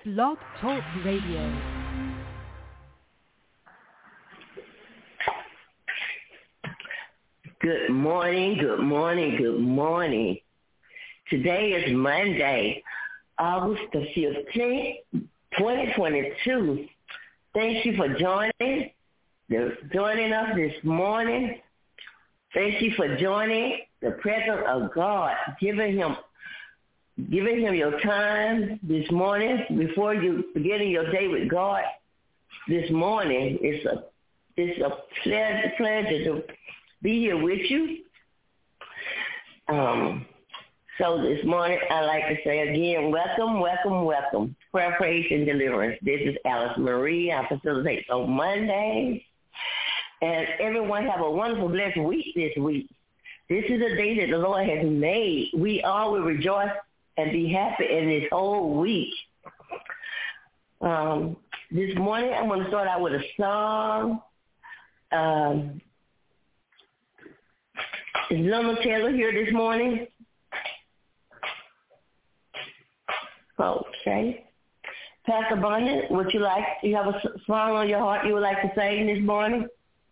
Blog Talk Radio. Good morning, good morning, good morning. Today is Monday, August the 15th, 2022. Thank you for joining us this morning. Thank you for joining the presence of God, giving him your time this morning before you beginning your day with God. This morning, it's a pleasure to be here with you. So this morning, I'd like to say again, welcome. Prayer, praise, and deliverance. This is Alice Marie. I facilitate on Mondays. And everyone have a wonderful, blessed week this week. This is a day that the Lord has made. We all will rejoice and be happy in this whole week. This morning, I'm going to start out with a song. Is Lona Taylor here this morning? Okay. Pastor Bonnet, you have a song on your heart you would like to sing this morning?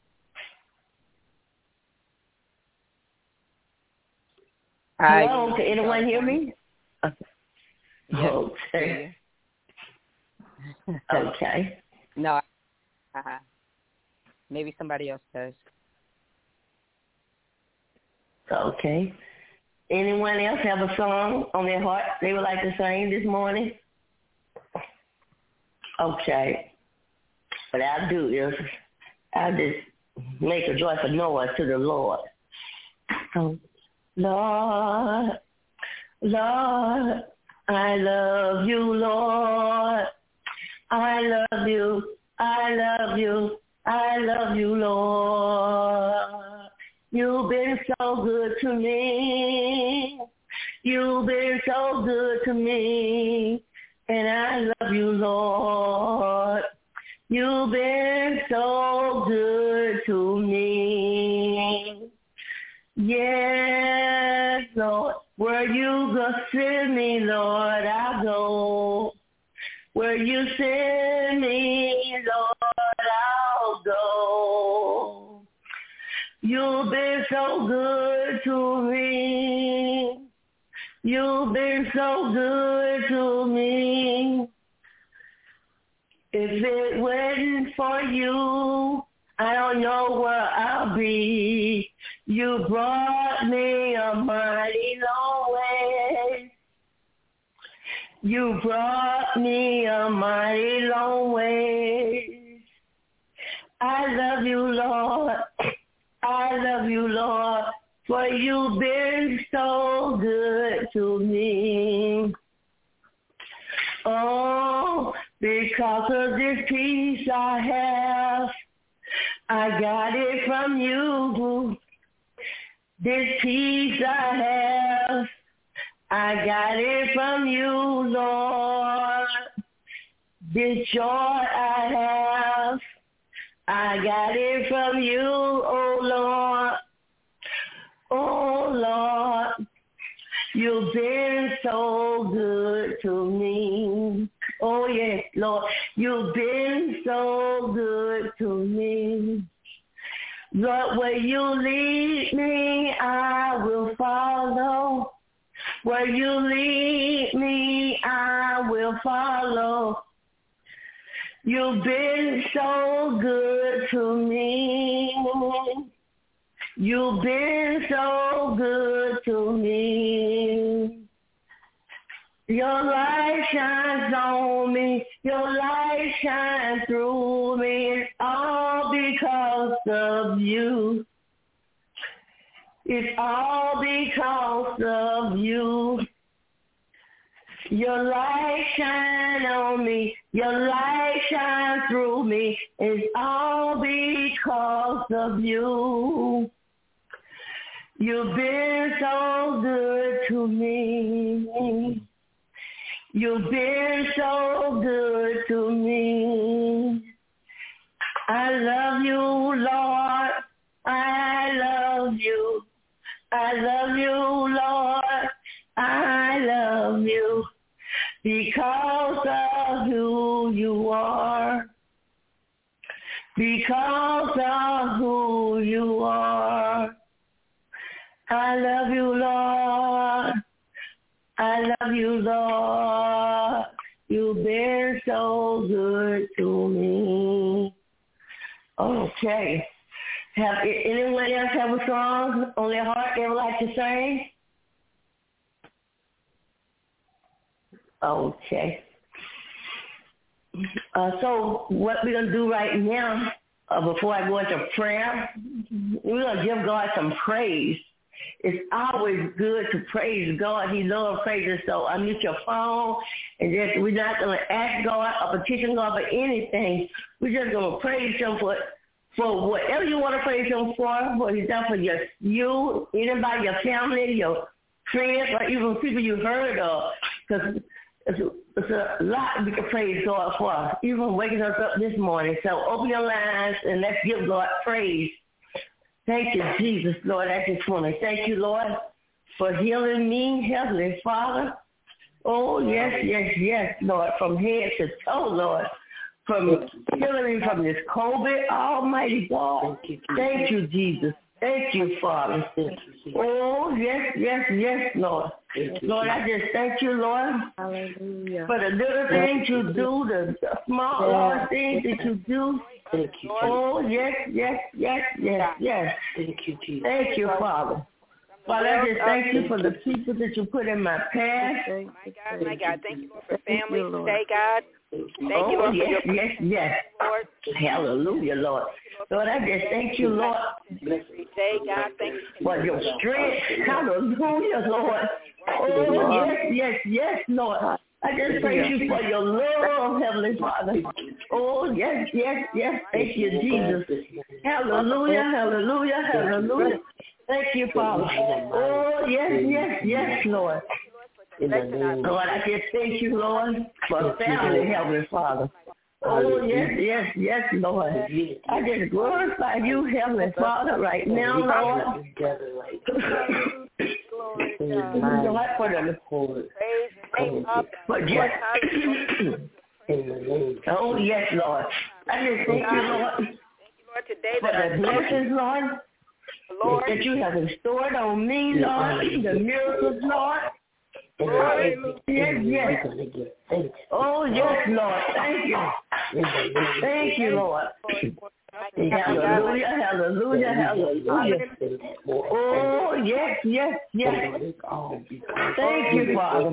Hello, can anyone hear me? Okay. Yes. Okay. Okay. No. Maybe somebody else does. Okay. Anyone else have a song on their heart they would like to sing this morning? Okay. What I'll do is I'll just make a joyful noise to the Lord. Lord, I love you, Lord. I love you, Lord. You've been so good to me. You've been so good to me. And I love you, Lord. You've been so good to me. Yes, Lord. Where you go send me, Lord, I'll go. Where you send me, Lord, I'll go. You've been so good to me. You've been so good to me. If it wasn't for you, I don't know where I'll be. You brought me a mighty long way. You brought me a mighty long way. I love you, Lord. I love you, Lord, for you've been so good to me. Oh, because of this peace I have, I got it from you. This peace I have, I got it from you, Lord. This joy I have, I got it from you, oh Lord. Oh Lord, you've been so good to me. Oh yes, Lord, you've been so good to me. Lord, where you lead me, I will follow. Where you lead me, I will follow. You've been so good to me. You've been so good to me. Your light shines on me. Your light shines through me. It's all because of you. It's all because of you. Your light shine on me. Your light shine through me. It's all because of you. You've been so good to me. You've been so good to me. I love you, Lord. I love you. I love you, Lord. I love you. because of who you are. Because of who you are. I love you, Lord. I love you, Lord. You've been so good to me. Okay. Have anyone else have a song on their heart they would like to sing? Okay. So what we're going to do right now, before I go into prayer, we're going to give God some praise. It's always good to praise God. He loves praises. So unmute your phone, and just we're not going to ask God or petition God for anything. We're just going to praise Him for whatever you want to praise Him for. What He's done for you, anybody, your family, your friends, or even people you heard of. Because it's a lot we can praise God for, even waking us up this morning. So open your lines and let's give God praise. Thank you, Jesus, Lord. I just want to thank you, Lord, for healing me, Heavenly Father. Oh, yes, yes, yes, Lord, from head to toe, Lord, from healing me from this COVID, Almighty God. Thank you, Jesus. Thank you, Father. Oh, yes, yes, yes, Lord. Lord, I just thank you, Lord, Hallelujah. for the little things you do, the small, large things that you do. Thank you, Jesus. Oh, yes, yes, yes, yes, yes. Thank you, Jesus. Thank you, Father. Father, I just thank you for the people that you put in my path. My God. Thank you, Lord, for family today, God. Thank you, Lord, yes, for your yes, yes. Lord. Hallelujah, Lord. Lord, I just thank you, Lord, today, God. Thank you for your strength. Hallelujah, Lord. Oh, yes, yes, yes, Lord. I just praise you for your love, Heavenly Father. Oh, yes, yes, yes. Thank you, Jesus. Hallelujah, hallelujah, hallelujah. Thank you, Father. Oh, yes, yes, yes, Lord. Lord, I just thank you, Lord, for family, Heavenly Father. Oh, yes, yes, yes, Lord. I just glorify you, Heavenly Father, right now, Lord. Lord, for the oh, yes, Lord. I just thank you, Lord, for the blessings, Lord, that you have restored on me, Lord, the miracles, Lord. Yes, yes. Oh, yes, Lord. Thank you. Thank you, Lord. Hallelujah, hallelujah, hallelujah. Oh, yes, yes, yes. Thank you, Father.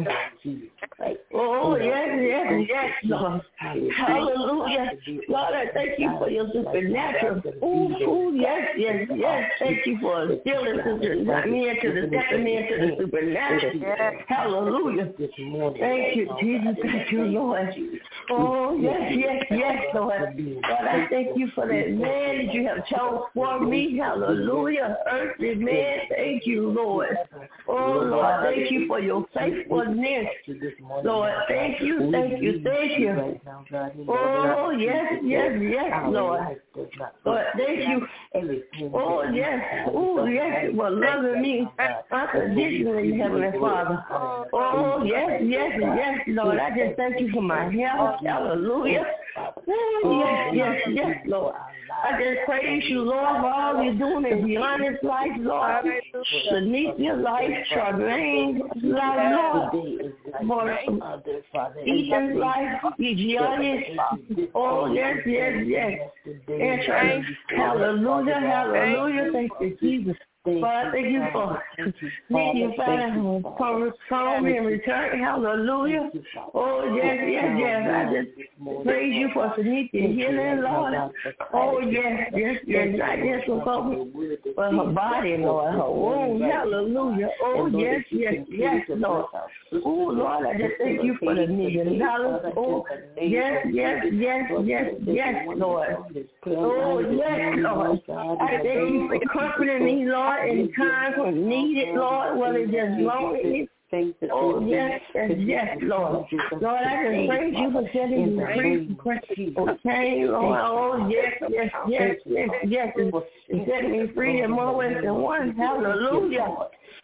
Oh, yes, yes, yes, Lord. Hallelujah. Lord, I thank you for your supernatural. Oh, yes, yes, yes. Thank you for stealing me into the stepping me into the supernatural. Hallelujah. Thank you, Jesus. Thank you, Lord. Oh, yes, yes, yes, Lord. Lord, I thank you for that man that you have chosen for me. Hallelujah. Earthly man. Thank you, Lord. Oh, Lord, thank you for your faithfulness. Lord, thank you, thank you, thank you. Oh, yes, yes, yes, Lord. Lord, thank you. Oh, yes. Oh, yes, for loving me unconditionally, Heavenly Father. Oh, yes, yes, yes, Lord. I just thank you for my health. Hallelujah. Oh, yes, yes, yes, Lord. I just praise you, Lord, for all you're doing in Deanna's life, Lord. Beneath your life, Charmaine's life, Lord. For Ethan's life, Gianni's. Oh, yes, yes, yes. And hallelujah, hallelujah. Thank you, Jesus. Father, thank you for meeting your Father home and return. Hallelujah. Oh, yes, yes, yes. I just praise you for Tanika healing, Lord. Oh, yes, yes, yes. Not just for COVID, but her body, Lord, her womb. Hallelujah. Oh, yes, yes, yes, Lord. Oh, Lord, I just thank you for the $1 million. Oh, yes, yes, yes, yes, yes, Lord. Oh, yes, Lord. I thank you for comforting me, Lord. In times when needed, Lord, whether it's just lonely. Oh, yes, yes, yes, Lord. Lord, I just praise you for setting me free. Okay, Lord. Oh, yes, yes, yes, yes, yes. And setting me free in more ways than one. Hallelujah.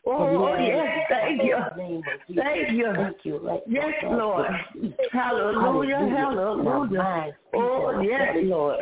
Oh, yes, thank you. Thank you. Yes, Lord. Hallelujah, hallelujah. Oh, yes, Lord.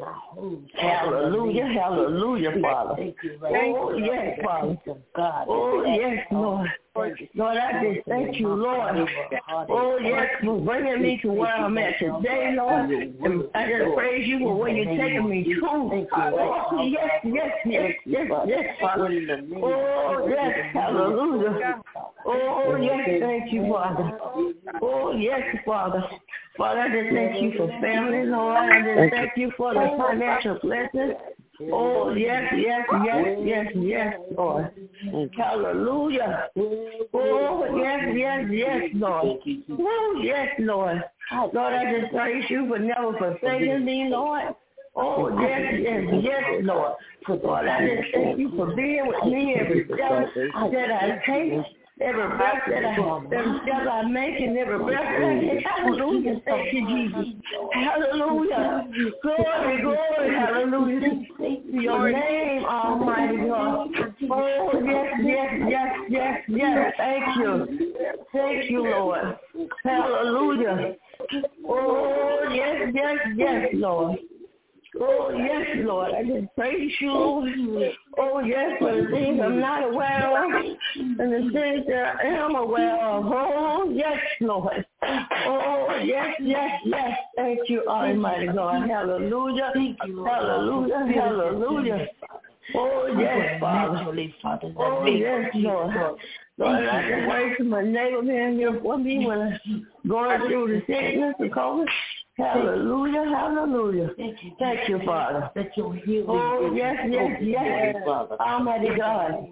Hallelujah, hallelujah, Father. Oh, yes, Father. Oh, yes, Lord. Lord, I just thank you, Lord. Oh, yes, for bringing me to where I'm at today, Lord. And I just praise you for where you're taking me to. Oh, yes, yes, yes, yes, yes, Father. Oh, yes, hallelujah. Oh, yes, thank you, Father. Oh, yes, Father. Father, I just thank you for family, Lord. I just thank you for the financial blessings. Oh, yes, yes, yes, yes, yes, Lord. Hallelujah. Oh, yes, yes, yes, Lord. Oh, yes, Lord. Lord, I just praise you for never forsaking me, Lord. Oh, yes, yes, yes, Lord. Lord, I just thank you for being with me every step that I take. Every breath that I make and every breath that I take. Hallelujah. Thank you, Jesus. Hallelujah. Glory, glory, hallelujah. Your name, Almighty God. Oh, yes, yes, yes, yes, yes. Thank you. Thank you, Lord. Hallelujah. Oh, yes, yes, yes, Lord. Oh, yes, Lord. I just praise you, Lord. Oh, yes, for the things I'm not aware of and the things that I am aware of. Oh, yes, Lord. Oh, yes, yes, yes. Thank you, Almighty God. Hallelujah. Hallelujah. Hallelujah. Oh, yes, Father. Oh, yes, Lord. Lord, I can pray to my neighbor being here for me when I'm going through the sickness and COVID. Hallelujah, hallelujah. Thank you, Father. Oh, yes, yes, yes. Almighty God.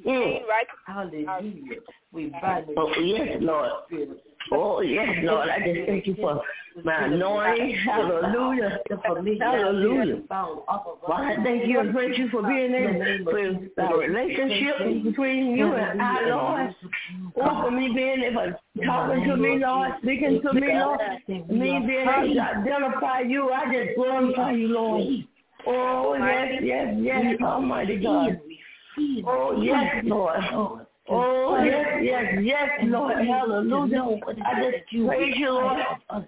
Hallelujah. Oh, yes, Lord. Oh, yes, Lord. I just thank you for my anointing. Hallelujah. Hallelujah. Well, I thank you and praise you for being able for our relationship between you and I, Lord. Oh, for me being able to talking to me, Lord, speaking to me, Lord. Me being able to identify you, I just glorify you, Lord. Oh, yes, yes, yes, Almighty God. Oh, yes, Lord. Oh, yes, yes, yes, Lord. Hallelujah. I just praise you, Lord,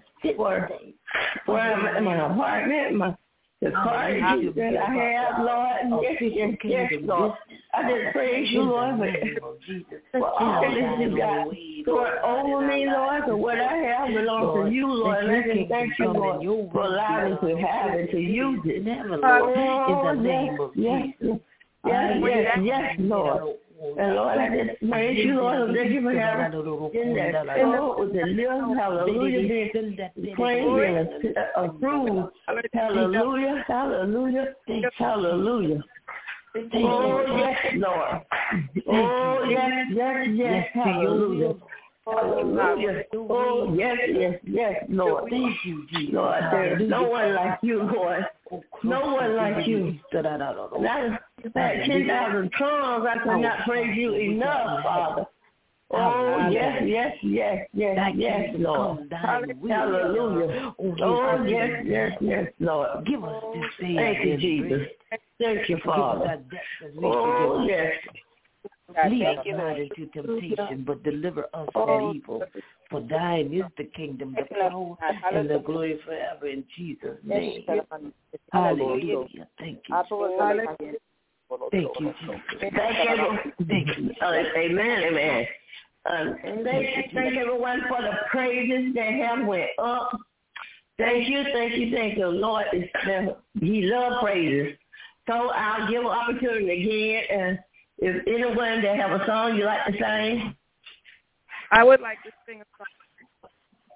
for I'm in my apartment, the car that I have, Lord. Yes, yes, yes, Lord. I just praise you, Lord, for all that you got stored over me, Lord, for what I have belongs to you, Lord. And I just thank you, Lord, for allowing me to have it, to use it. Oh, yes, yes, yes, yes, yes, Lord. And Lord, I just praise you, Lord, thank you for having in that soul with the lips, hallelujah, being claimed, being approved. Hallelujah, hallelujah, hallelujah. Oh, yes, Lord. Oh, yes, yes, yes, hallelujah. Hallelujah. Oh, yes, yes, yes, Lord. Thank you, Jesus. Lord, there is no one like you, Lord. No one like you. Not 10,000 tongues, I could not praise you enough, Father. Oh, yes, yes, yes, yes, yes, Lord. Hallelujah. Oh, yes, yes, yes, Lord. Give us this day. Thank you, Jesus. Thank you, Father. Oh, yes. Lead us not into temptation, but deliver us from evil. For thine is the kingdom, the power, and the glory forever. In Jesus' name. Hallelujah. Thank you. Thank you, Jesus. Thank you. Amen, amen. Thank everyone for the praises that have went up. Thank you, Lord. He loves praises. So I'll give an opportunity again. And if anyone that have a song you like to sing, I would like to sing a song.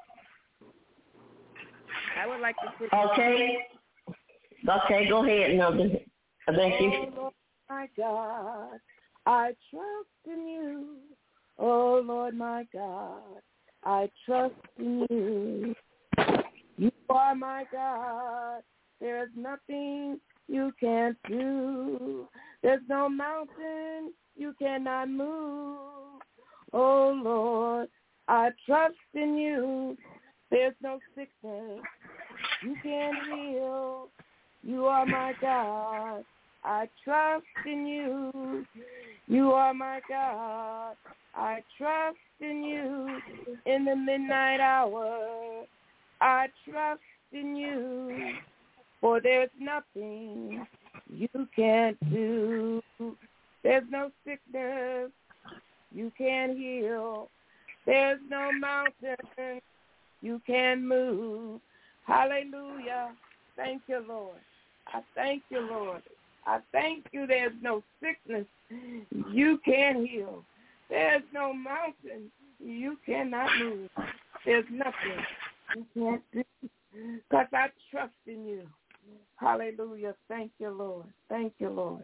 Okay, go ahead, Mother. Thank you. Oh, Lord, my God, I trust in you. Oh, Lord, my God, I trust in you. You are my God. There's nothing you can't do. There's no mountain you cannot move. Oh, Lord, I trust in you. There's no sickness you can't heal. You are my God. I trust in you. You are my God. I trust in you in the midnight hour. I trust in you, for there's nothing you can't do. There's no sickness you can't heal. There's no mountain you can move. Hallelujah. Thank you, Lord. I thank you, Lord. I thank you there's no sickness you can't heal. There's no mountain you cannot move. There's nothing you can't do, because I trust in you. Hallelujah. Thank you, Lord. Thank you, Lord.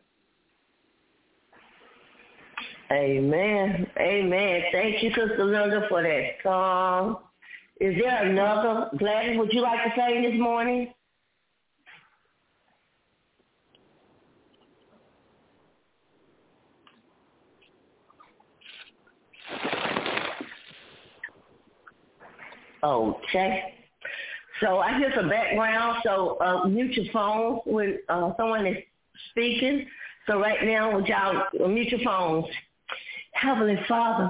Amen. Amen. Thank you, Sister Linda, for that song. Is there another? Gladys, would you like to say this morning? Okay. So I hear some background, so mute your phones when someone is speaking. So right now, would y'all mute your phones? Heavenly Father,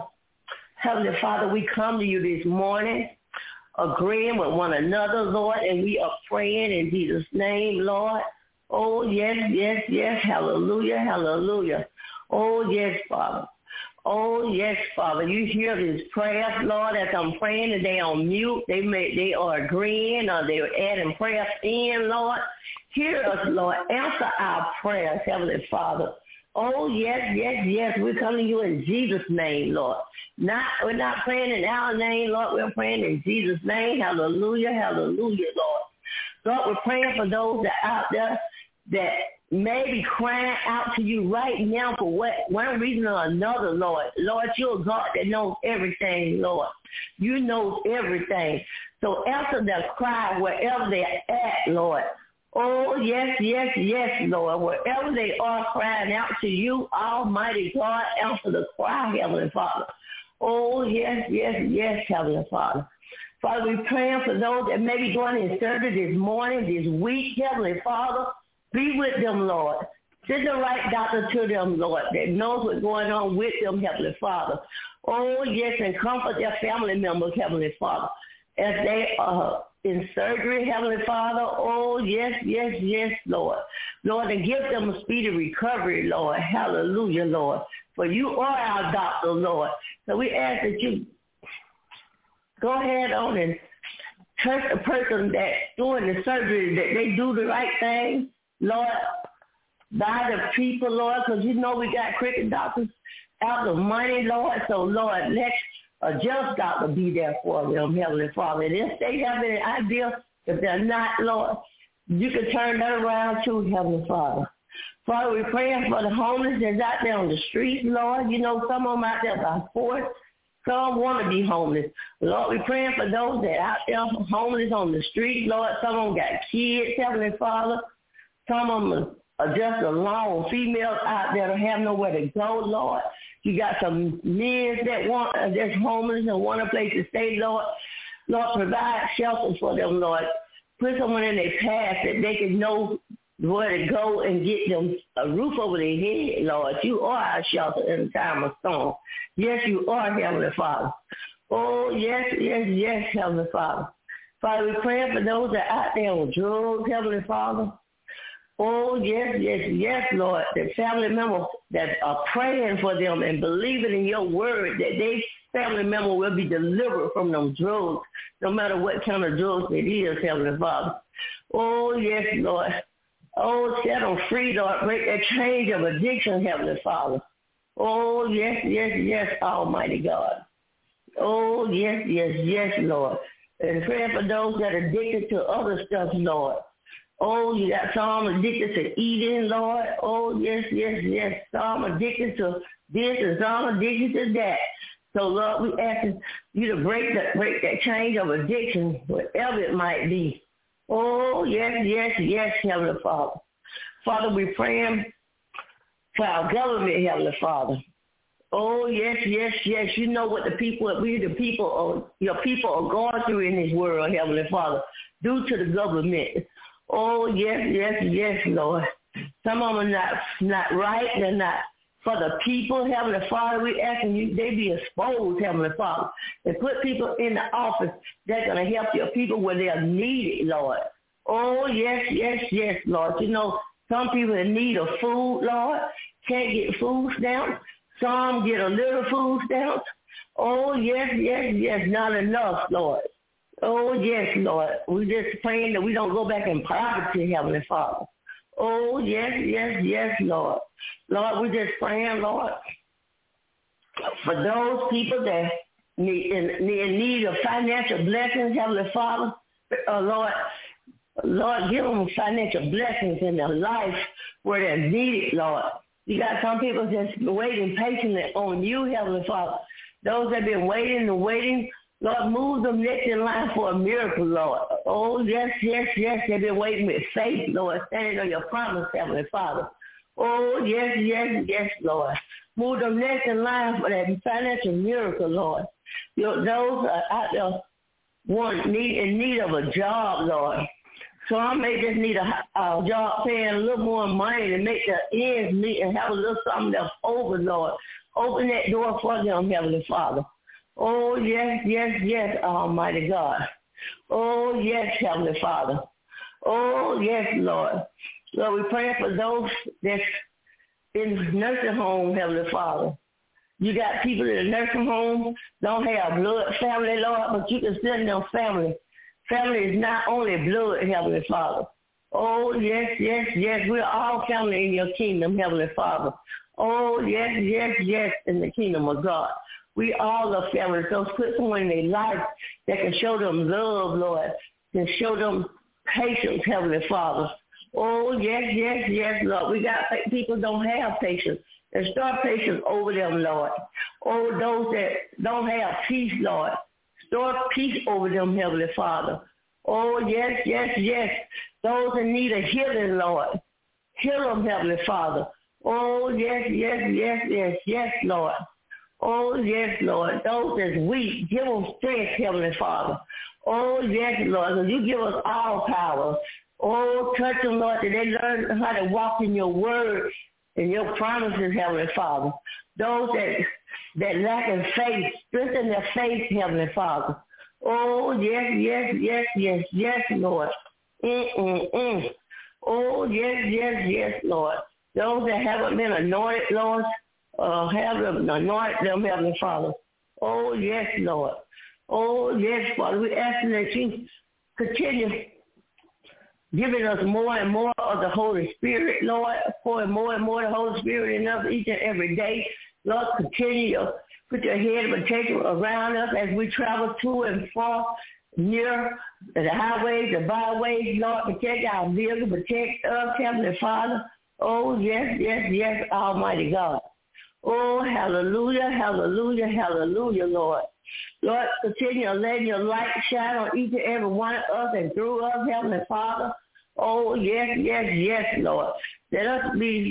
we come to you this morning, agreeing with one another, Lord, and we are praying in Jesus' name, Lord. Oh, yes, yes, yes, hallelujah, hallelujah. Oh, yes, Father. Oh, yes, Father. You hear these prayers, Lord, as I'm praying, and they on mute. They are agreeing, or they're adding prayers in, Lord. Hear us, Lord. Answer our prayers, Heavenly Father. Oh, yes, yes, yes. We come to you in Jesus' name, Lord. We're not praying in our name, Lord. We're praying in Jesus' name. Hallelujah, hallelujah, Lord. Lord, we're praying for those that are out there that may be crying out to you right now for one reason or another, Lord. Lord, you're a God that knows everything, Lord. You know everything. So answer their cry wherever they're at, Lord. Oh, yes, yes, yes, Lord. Wherever they are crying out to you, Almighty God, answer the cry, Heavenly Father. Oh, yes, yes, yes, Heavenly Father. Father, we're praying for those that may be going in surgery this morning, this week, Heavenly Father. Be with them, Lord. Send the right doctor to them, Lord, that knows what's going on with them, Heavenly Father. Oh, yes, and comfort their family members, Heavenly Father, as they are in surgery, Heavenly Father. Oh, yes, yes, yes, Lord. Lord, and give them a speedy recovery, Lord. Hallelujah, Lord. For you are our doctor, Lord. So we ask that you go ahead on and touch the person that's doing the surgery, that they do the right thing, Lord, by the people, Lord, because you know we got cricket doctors out of money, Lord. So, Lord, let a just doctor be there for them, Heavenly Father. And if they have any idea, if they're not, Lord, you can turn that around too, Heavenly Father. Father, we're praying for the homeless that's out there on the streets, Lord. You know, some of them out there by force. Some want to be homeless. Lord, we're praying for those that out there homeless on the street, Lord. Some of them got kids, Heavenly Father. Some of them are just alone. Females out there don't have nowhere to go, Lord. You got some men that's homeless and want a place to stay, Lord. Lord, provide shelter for them, Lord. Put someone in their path that they can know where to go and get them a roof over their head, Lord. You are our shelter in the time of storm. Yes, you are, Heavenly Father. Oh, yes, yes, yes, Heavenly Father. Father, we're praying for those that are out there with drugs, Heavenly Father. Oh, yes, yes, yes, Lord. The family members that are praying for them and believing in your word that their family member will be delivered from them drugs, no matter what kind of drugs it is, Heavenly Father. Oh, yes, Lord. Oh, set them free, Lord. Break that chain of addiction, Heavenly Father. Oh, yes, yes, yes, Almighty God. Oh, yes, yes, yes, Lord. And praying for those that are addicted to other stuff, Lord. Oh, you got some addicted to eating, Lord. Oh, yes, yes, yes. Some addicted to this and some addicted to that. So, Lord, we asking you to break that chain of addiction, whatever it might be. Oh, yes, yes, yes, Heavenly Father. Father, we're praying for our government, Heavenly Father. Oh, yes, yes, yes. You know what your people are going through in this world, Heavenly Father, due to the government. Oh, yes, yes, yes, Lord. Some of them are not right. They're not for the people, Heavenly Father. We asking you they be exposed, Heavenly Father, and put people in the office that's going to help your people where they are needed, Lord. Oh, yes, yes, yes, Lord. You know, some people in need of food, Lord, can't get food stamps. Some get a little food stamps. Oh, yes, yes, yes, not enough, Lord. Oh, yes, Lord. We just praying that we don't go back in poverty, Heavenly Father. Oh, yes, yes, yes, Lord. Lord, we just praying, Lord, for those people that in need of financial blessings, Heavenly Father. Lord, give them financial blessings in their life where they're needed, Lord. You got some people just waiting patiently on you, Heavenly Father. Those that have been waiting and waiting, Lord, move them next in line for a miracle, Lord. Oh, yes, yes, yes. They've been waiting with faith, Lord, standing on your promise, Heavenly Father. Oh, yes, yes, yes, Lord. Move them next in line for that financial miracle, Lord. Those are out there in need of a job, Lord. Some may just need a job paying a little more money to make their ends meet and have a little something left over, Lord. Open that door for them, Heavenly Father. Oh, yes, yes, yes, Almighty God. Oh, yes, Heavenly Father. Oh, yes, Lord. Lord, we pray for those that's in nursing home, Heavenly Father. You got people in the nursing home, don't have blood family, Lord, but you can send them family. Family is not only blood, Heavenly Father. Oh, yes, yes, yes. We're all family in your kingdom, Heavenly Father. Oh, yes, yes, yes, in the kingdom of God. We all are family. So put someone in their life that can show them love, Lord, can show them patience, Heavenly Father. Oh, yes, yes, yes, Lord. We got people don't have patience. And start patience over them, Lord. Oh, those that don't have peace, Lord. Store peace over them, Heavenly Father. Oh, yes, yes, yes. Those in need of healing, Lord. Heal them, Heavenly Father. Oh, yes, yes, yes, yes, yes, Lord. Oh, yes, Lord. Those that's weak, give them strength, Heavenly Father. Oh, yes, Lord. So you give us all power. Oh, touch them, Lord, that they learn how to walk in your word and your promises, Heavenly Father. Those that lack in faith, strengthen their faith, Heavenly Father. Oh, yes, yes, yes, yes, yes, Lord. Oh, yes, yes, yes, Lord. Those that haven't been anointed, Lord, have them anoint them, Heavenly Father. Oh, yes, Lord. Oh, yes, Father. We're asking that you continue giving us more and more of the Holy Spirit, Lord, pouring more and more of the Holy Spirit in us each and every day. Lord, continue to put your head of protection around us as we travel to and from near the highways, the byways. Lord, protect our vehicles, protect us, Heavenly Father. Oh, yes, yes, yes, Almighty God. Oh, hallelujah, hallelujah, hallelujah, Lord. Lord, continue letting your light shine on each and every one of us and through us, Heavenly Father. Oh, yes, yes, yes, Lord. Let us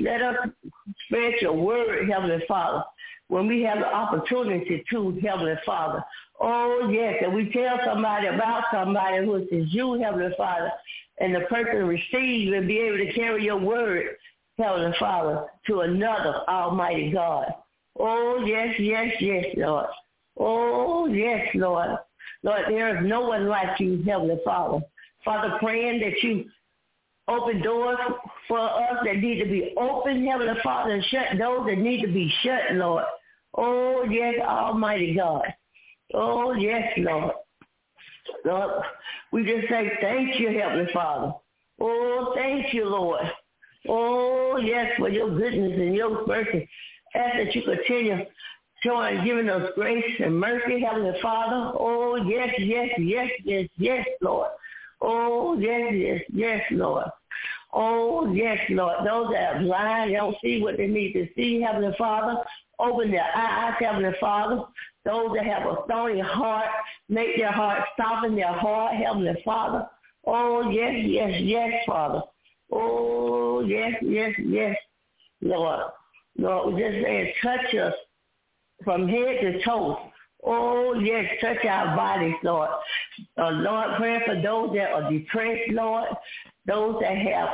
spread your word, Heavenly Father, when we have the opportunity to, Heavenly Father. Oh, yes, and we tell somebody about somebody who is you, Heavenly Father, and the person receives and be able to carry your word, Heavenly Father, to another Almighty God. Oh, yes, yes, yes, Lord. Oh, yes, Lord. Lord, there is no one like you, Heavenly Father. Father, praying that you open doors for us that need to be open, Heavenly Father, and shut doors that need to be shut, Lord. Oh, yes, Almighty God. Oh, yes, Lord. Lord, we just say thank you, Heavenly Father. Oh, thank you, Lord. Oh, yes, for your goodness and your mercy. Ask that you continue showing, giving us grace and mercy, Heavenly Father. Oh, yes, yes, yes, yes, yes, Lord. Oh, yes, yes, yes, Lord. Oh, yes, Lord. Those that are blind, they don't see what they need to see, Heavenly Father. Open their eyes, Heavenly Father. Those that have a stony heart, make their heart, soften their heart, Heavenly Father. Oh, yes, yes, yes, Father. Oh, yes, yes, yes, Lord. Lord, we just saying, touch us from head to toe. Oh, yes, touch our bodies, Lord. Lord, pray for those that are depressed, Lord. Those that have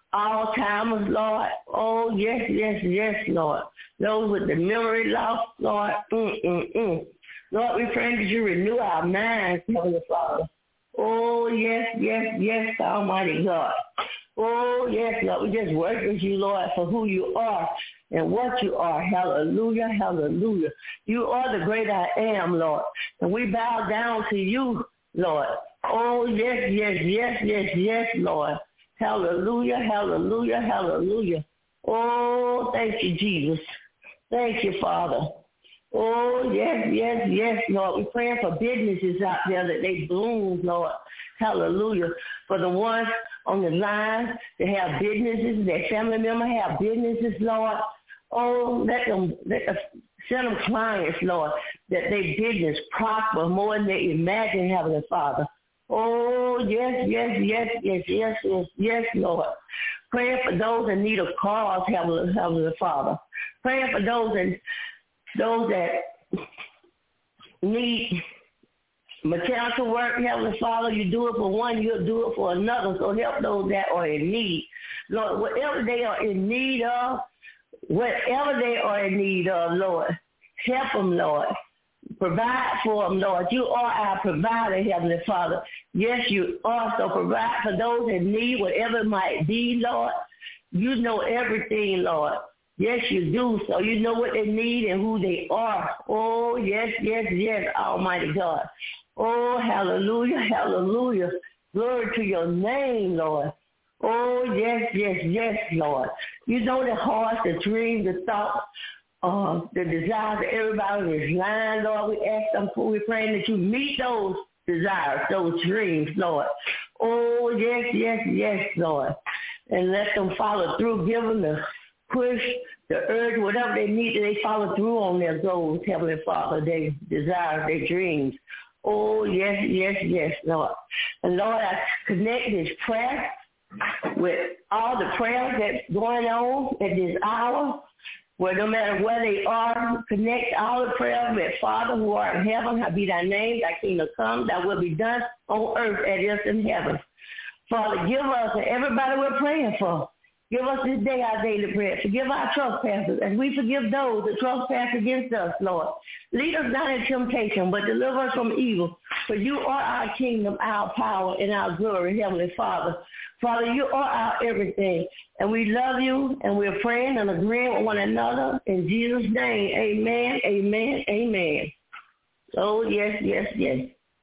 Alzheimer's, Lord. Oh, yes, yes, yes, Lord. Those with the memory loss, Lord. Lord, we pray that you renew our minds, Heavenly Father. Oh, yes, yes, yes, Almighty God. Oh, yes, Lord. We just worship you, Lord, for who you are and what you are. Hallelujah, hallelujah. You are the great I am, Lord. And we bow down to you, Lord. Oh, yes, yes, yes, yes, yes, Lord. Hallelujah, hallelujah, hallelujah. Oh, thank you, Jesus. Thank you, Father. Oh, yes, yes, yes, Lord. We're praying for businesses out there that they bloom, Lord. Hallelujah. For the ones on the line that have businesses, their family members have businesses, Lord. Oh, send them clients, Lord, that their business prosper more than they imagine, Heavenly Father. Oh, yes, yes, yes, yes, yes, yes, yes, Lord. Praying for those in need of cars, Heavenly Father. Praying for those that need mechanical work, Heavenly Father. You do it for one, you'll do it for another. So help those that are in need. Lord, whatever they are in need of, Lord, help them, Lord. Provide for them, Lord. You are our provider, Heavenly Father. Yes, you are. So provide for those in need, whatever it might be, Lord. You know everything, Lord. Yes, you do. So you know what they need and who they are. Oh, yes, yes, yes, Almighty God. Oh, hallelujah, hallelujah. Glory to your name, Lord. Oh, yes, yes, yes, Lord. You know the hearts, the dreams, the thoughts, the desires of everybody in this line, Lord. We ask them for, we're praying that you meet those desires, those dreams, Lord. Oh, yes, yes, yes, Lord. And let them follow through. Give them the push, the urge, whatever they need, they follow through on their goals, Heavenly Father, their desires, their dreams. Oh, yes, yes, yes, Lord. And Lord, I connect this prayer with all the prayers that's going on at this hour, where no matter where they are, connect all the prayers with Father who art in heaven, hallowed be thy name, thy kingdom come, thy will be done on earth as it is in heaven. Father, give us, and everybody we're praying for, give us this day our daily bread. Forgive our trespasses, as we forgive those that trespass against us, Lord. Lead us not in temptation, but deliver us from evil. For you are our kingdom, our power, and our glory, Heavenly Father. Father, you are our everything, and we love you, and we're praying and agreeing with one another. In Jesus' name, amen, amen, amen. Oh, yes, yes, yes.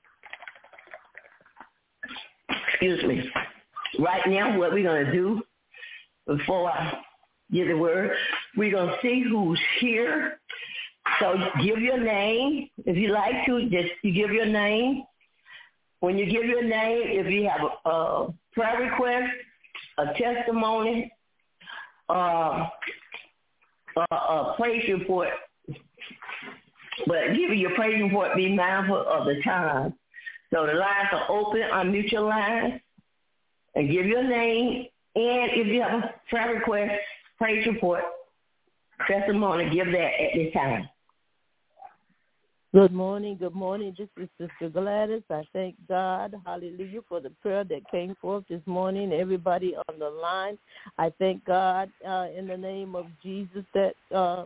Excuse me. Right now, what we're going to do, before I give the word, we're going to see who's here. So give your name. If you like to, you give your name. When you give your name, if you have a prayer request, a testimony, a praise report, but giving your praise report, be mindful of the time. So the lines are open. Unmute your lines and give your name. And if you have a prayer request, praise report, testimony, give that at this time. Good morning. Good morning. This is Sister Gladys. I thank God, hallelujah, for the prayer that came forth this morning. Everybody on the line, I thank God in the name of Jesus that,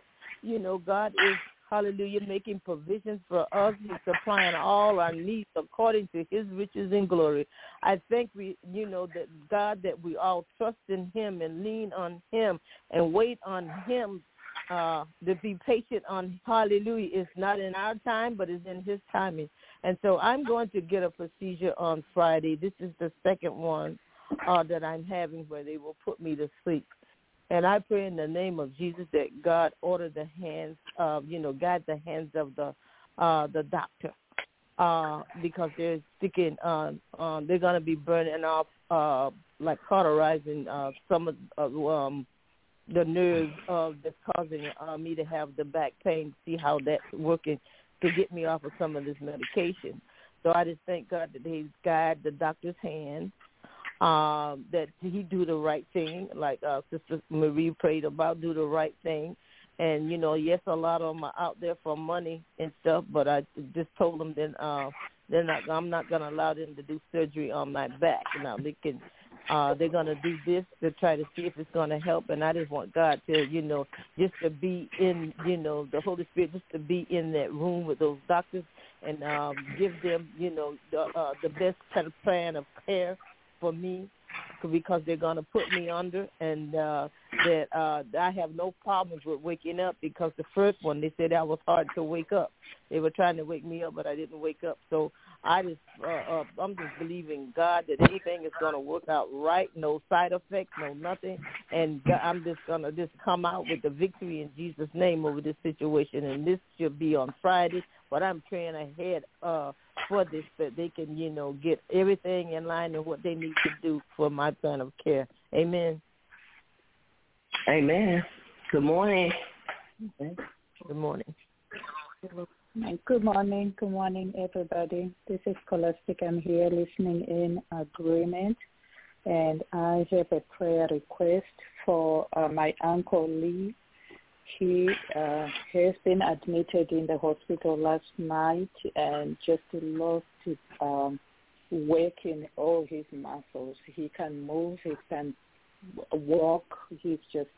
God is, hallelujah, making provisions for us. He's supplying all our needs according to his riches and glory. I thank that God, that we all trust in him and lean on him and wait on him. To be patient on, hallelujah, is not in our time, but is in his timing. And so I'm going to get a procedure on Friday. This is the second one that I'm having where they will put me to sleep. And I pray in the name of Jesus that God order the hands of, guide the hands of the doctor because they're sticking, they're going to be burning off, like cauterizing some of the nerves that's causing me to have the back pain, see how that's working to get me off of some of this medication. So I just thank God that he guide the doctor's hand, that he do the right thing, like Sister Marie prayed about, do the right thing. And, yes, a lot of them are out there for money and stuff, but I just told them that I'm not going to allow them to do surgery on my back. Now, they can they're going to do this to try to see if it's going to help. And I just want God to, just to be in, the Holy Spirit, just to be in that room with those doctors and give them, the best kind of plan of care for me, because they're going to put me under, and that I have no problems with waking up, because the first one, they said I was hard to wake up. They were trying to wake me up, but I didn't wake up. So I'm just believing God that everything is going to work out right, no side effects, no nothing, and I'm just going to just come out with the victory in Jesus' name over this situation, and this should be on Friday, but I'm praying ahead for this, that they can, get everything in line and what they need to do for my plan of care. Amen. Amen. Good morning. Okay. Good morning. Good morning. Good morning, everybody. This is Scholastic. I'm here listening in agreement, and I have a prayer request for my Uncle Lee. He has been admitted in the hospital last night and just lost his work in all his muscles. He can move, he can walk. He's just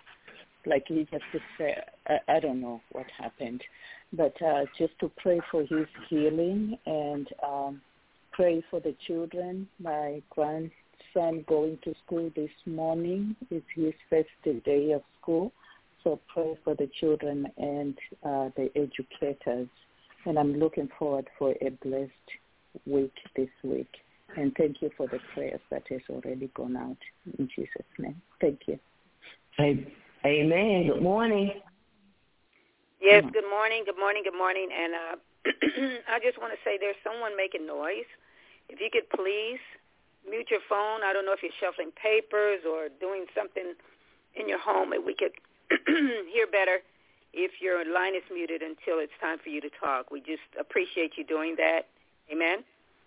I don't know what happened. But just to pray for his healing and pray for the children. My grandson going to school this morning. It's his first day of school. So pray for the children and the educators. And I'm looking forward for a blessed week this week. And thank you for the prayers that has already gone out in Jesus' name. Thank you. Amen. Good morning. Yes, good morning. Good morning. Good morning. And I just want to say there's someone making noise. If you could please mute your phone. I don't know if you're shuffling papers or doing something in your home, and we could hear better if your line is muted until it's time for you to talk. We just appreciate you doing that. Amen?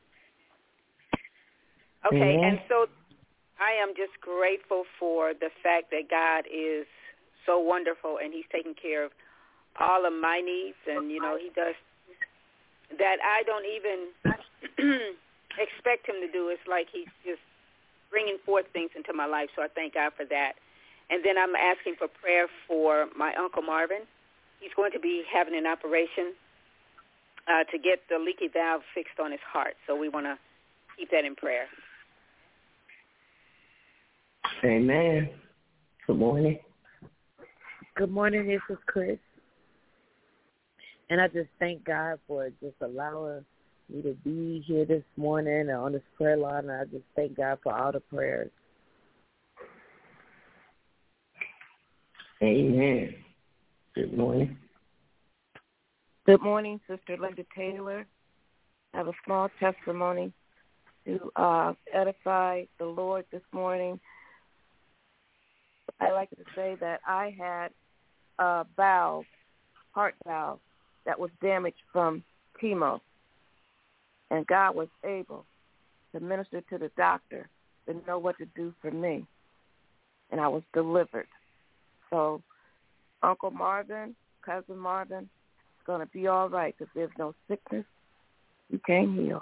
Okay, Amen. And so I am just grateful for the fact that God is so wonderful, and he's taking care of all of my needs, and, he does that I don't even expect him to do. It's like he's just bringing forth things into my life, so I thank God for that. And then I'm asking for prayer for my Uncle Marvin. He's going to be having an operation to get the leaky valve fixed on his heart, so we want to keep that in prayer. Amen. Good morning. Good morning, this is Chris. And I just thank God for just allowing me to be here this morning on this prayer line. And I just thank God for all the prayers. Amen. Good morning. Good morning, Sister Linda Taylor. I have a small testimony to edify the Lord this morning. I like to say that I had a valve, heart valve, that was damaged from chemo. And God was able to minister to the doctor to know what to do for me. And I was delivered. So Uncle Marvin, Cousin Marvin, is going to be all right because there's no sickness you can't heal.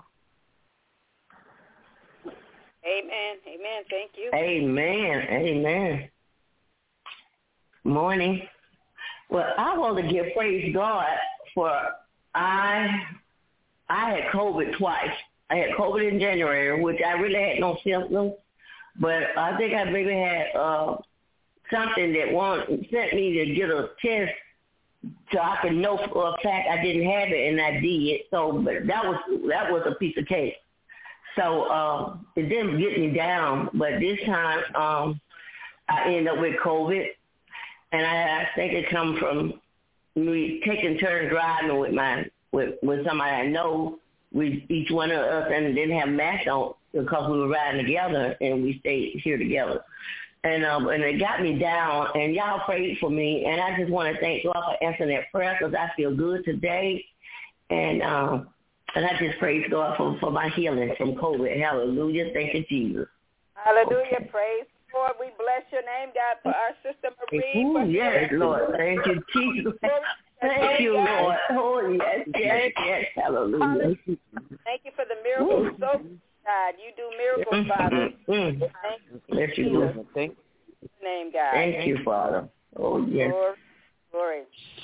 Amen. Amen. Thank you. Amen. Amen. Morning. Well, I want to give praise God for I had COVID twice. I had COVID in January, which I really had no symptoms, but I think I maybe had something that sent me to get a test so I could know for a fact I didn't have it, and I did. So, but that was a piece of cake. So it didn't get me down, but this time I ended up with COVID, and I think it comes from me taking turns driving with somebody I know. Each one of us and didn't have masks on because we were riding together and we stayed here together. And it got me down, and y'all prayed for me, and I just want to thank God for answering that prayer because I feel good today. And I just praise God for my healing from COVID. Hallelujah. Thank you, Jesus. Hallelujah. Okay. Praise the Lord. We bless your name, God, for our sister Marie. Ooh, yes, Lord. Thank you, Jesus. Thank you, Lord. Oh, yes. Hallelujah. Thank you for the miracle. So God. You do miracles, Father. Thank you. Yes, you do. Thank you. Name, God. Thank you, Father. Oh, yes. Glory.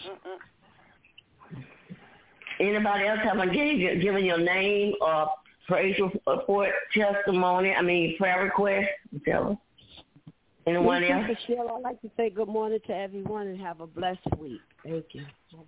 Anybody else have given your name or praise report, testimony, prayer request? Tell us. Anyone else? Michelle, I'd like to say good morning to everyone and have a blessed week. Thank you.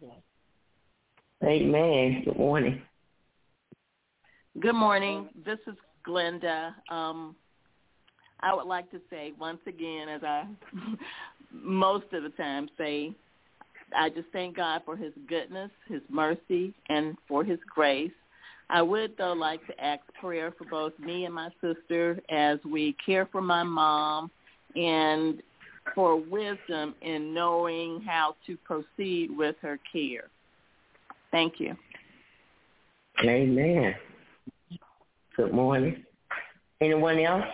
Amen. Good morning. Good morning. This is Glenda. I would like to say once again, as I most of the time say, I just thank God for his goodness, his mercy, and for his grace. I would, though, like to ask prayer for both me and my sister as we care for my mom and for wisdom in knowing how to proceed with her care. Thank you. Amen. Good morning. Anyone else?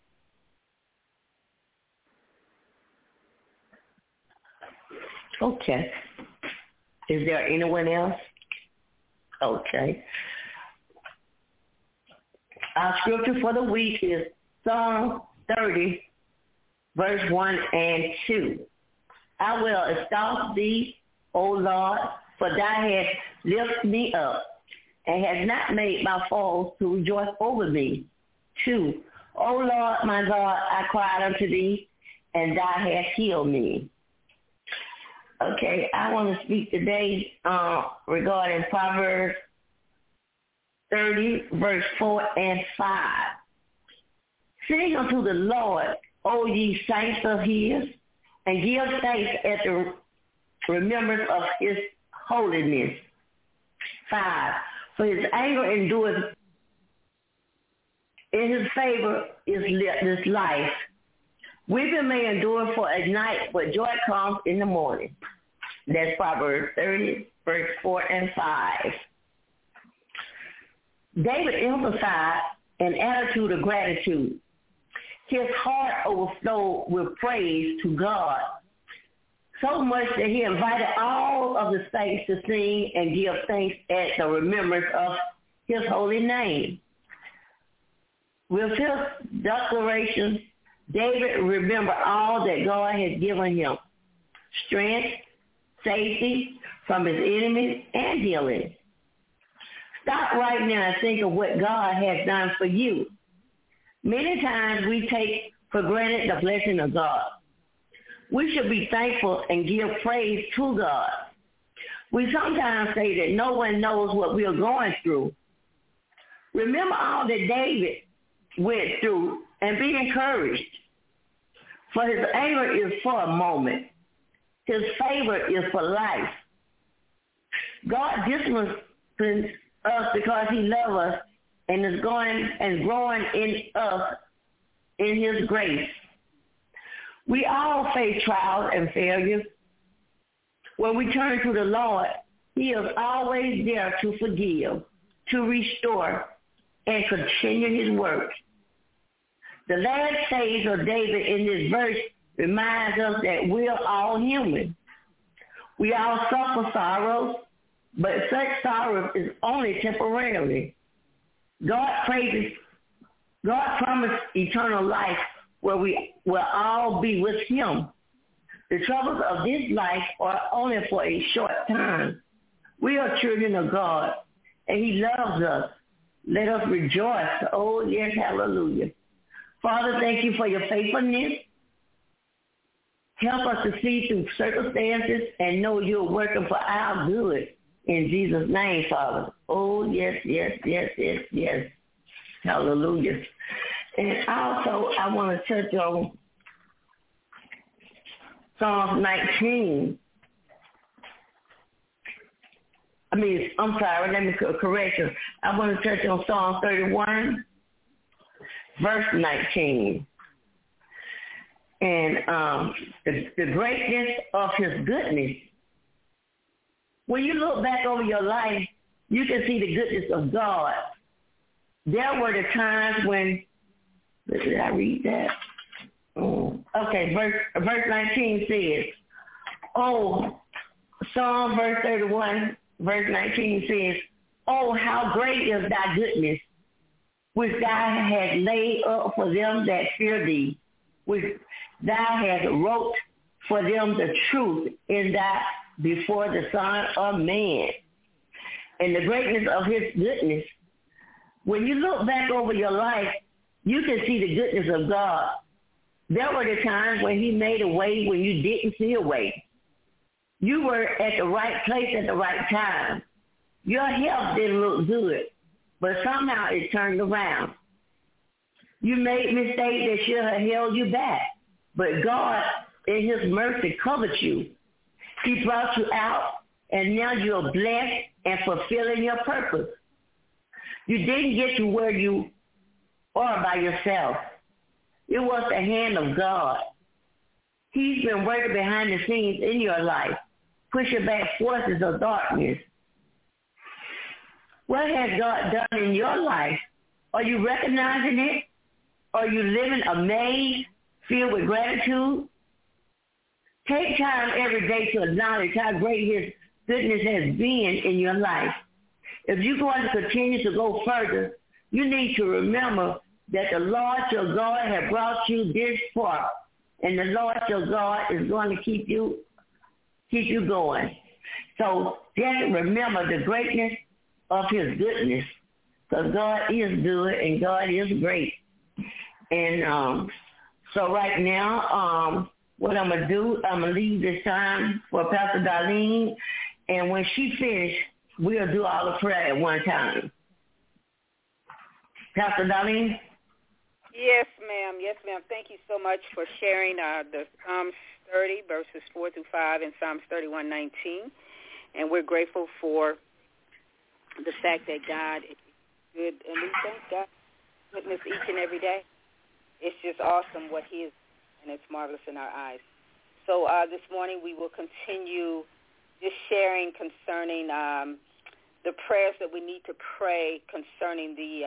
Okay. Is there anyone else? Okay. Our scripture for the week is Psalm 30, verse 1 and 2. I will exalt thee, O Lord, for thou hast lifted me up, and hast not made my foes to rejoice over me. 2. O Lord, my God, I cried unto thee, and thou hast healed me. Okay, I want to speak today regarding Proverbs 30, verse 4 and 5. Sing unto the Lord, O ye saints of his, and give thanks at the remembrance of his holiness. 5. For his anger endureth, in his favor is this life. Weeping may endure for a night, but joy comes in the morning. That's Proverbs 30, verse 4 and 5. David emphasized an attitude of gratitude. His heart overflowed with praise to God, so much that he invited all of the saints to sing and give thanks at the remembrance of his holy name. With his declaration, David remembered all that God had given him: strength, safety from his enemies, and healing. Stop right now and think of what God has done for you. Many times we take for granted the blessing of God. We should be thankful and give praise to God. We sometimes say that no one knows what we are going through. Remember all that David went through and be encouraged. For his anger is for a moment. His favor is for life. God disciplines us because he loves us and is growing in us in his grace. We all face trials and failures. When we turn to the Lord, he is always there to forgive, to restore, and continue his work. The last phase of David in this verse reminds us that we're all human. We all suffer sorrows, but such sorrow is only temporarily. God promised eternal life where we will all be with him. The troubles of this life are only for a short time. We are children of God, and he loves us. Let us rejoice. Oh, yes, hallelujah. Father, thank you for your faithfulness. Help us to see through circumstances and know you're working for our good. In Jesus' name, Father. Oh, yes, yes, yes, yes, yes. Hallelujah. And also, I want to touch on Psalm 19. I'm sorry, let me correct you. I want to touch on Psalm 31, verse 19. And the greatness of his goodness. When you look back over your life, you can see the goodness of God. There were the times when, did I read that? Okay, verse 19 says, Psalm verse 31, verse 19 says, oh, how great is thy goodness which thou hast laid up for them that fear thee, which thou hast wrote for them the truth in that before the Son of Man. And the greatness of his goodness. When you look back over your life, you can see the goodness of God. There were the times when he made a way when you didn't see a way. You were at the right place at the right time. Your health didn't look good, but somehow it turned around. You made mistakes that should have held you back, but God, in his mercy, covered you. He brought you out, and now you're blessed and fulfilling your purpose. You didn't get to where you are by yourself. It was the hand of God. He's been working behind the scenes in your life, pushing back forces of darkness. What has God done in your life? Are you recognizing it? Are you living amazed, filled with gratitude? Take time every day to acknowledge how great his goodness has been in your life. If you're going to continue to go further, you need to remember that the Lord your God has brought you this far, and the Lord your God is going to keep you going. So just remember the greatness of his goodness, because God is good and God is great. And so right now, what I'm going to do, I'm going to leave this time for Pastor Darlene, and when she finishes, we'll do all the prayer at one time. Pastor Darlene? Yes, ma'am. Yes, ma'am. Thank you so much for sharing the Psalms 30, verses 4 through 5, and Psalms 31:19. And we're grateful for the fact that God is good, and we thank God for goodness each and every day. It's just awesome what he is, and it's marvelous in our eyes. So this morning we will continue just sharing concerning the prayers that we need to pray concerning the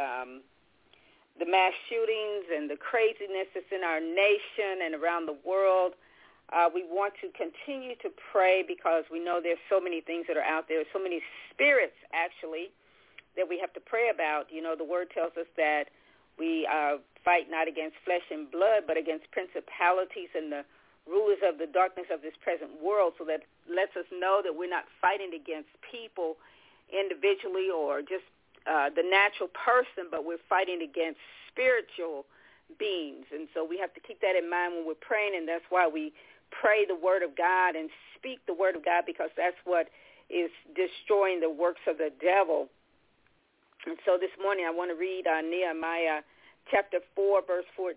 mass shootings and the craziness that's in our nation and around the world. We want to continue to pray because we know there's so many things that are out there, so many spirits actually that we have to pray about. You know, the word tells us that we fight not against flesh and blood, but against principalities and the rulers of the darkness of this present world. So that lets us know that we're not fighting against people individually or just the natural person, but we're fighting against spiritual beings. And so we have to keep that in mind when we're praying, and that's why we pray the word of God and speak the word of God, because that's what is destroying the works of the devil. And so this morning I want to read Nehemiah chapter 4, verse 14,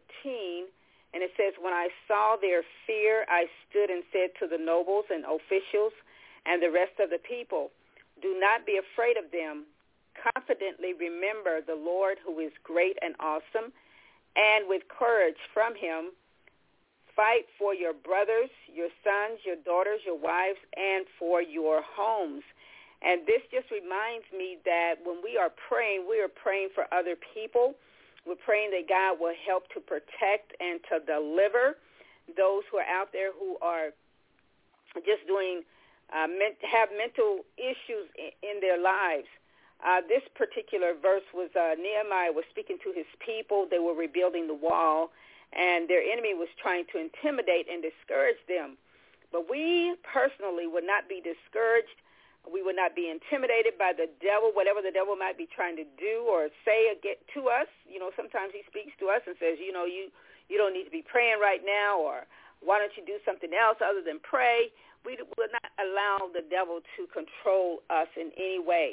and it says, "When I saw their fear, I stood and said to the nobles and officials and the rest of the people, do not be afraid of them. Confidently remember the Lord who is great and awesome, and with courage from him, fight for your brothers, your sons, your daughters, your wives, and for your homes." And this just reminds me that when we are praying for other people. We're praying that God will help to protect and to deliver those who are out there who are just doing, have mental issues in their lives. This particular verse was Nehemiah was speaking to his people. They were rebuilding the wall, and their enemy was trying to intimidate and discourage them. But we personally would not be discouraged. We would not be intimidated by the devil, whatever the devil might be trying to do or say or get to us. You know, sometimes he speaks to us and says, you know, you don't need to be praying right now, or why don't you do something else other than pray? We will not allow the devil to control us in any way.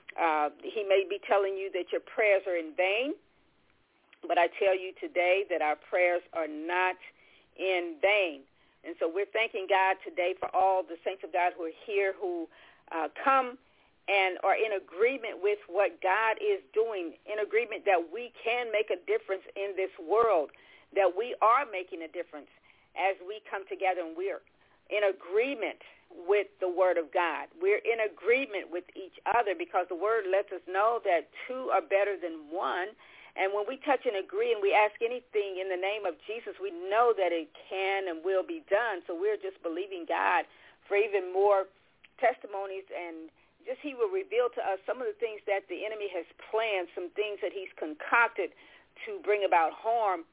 He may be telling you that your prayers are in vain, but I tell you today that our prayers are not in vain. And so we're thanking God today for all the saints of God who are here, who come and are in agreement with what God is doing, in agreement that we can make a difference in this world, that we are making a difference as we come together, and we're in agreement with the Word of God. We're in agreement with each other because the Word lets us know that two are better than one. And when we touch and agree and we ask anything in the name of Jesus, we know that it can and will be done. So we're just believing God for even more testimonies and just he will reveal to us some of the things that the enemy has planned, some things that he's concocted to bring about harm.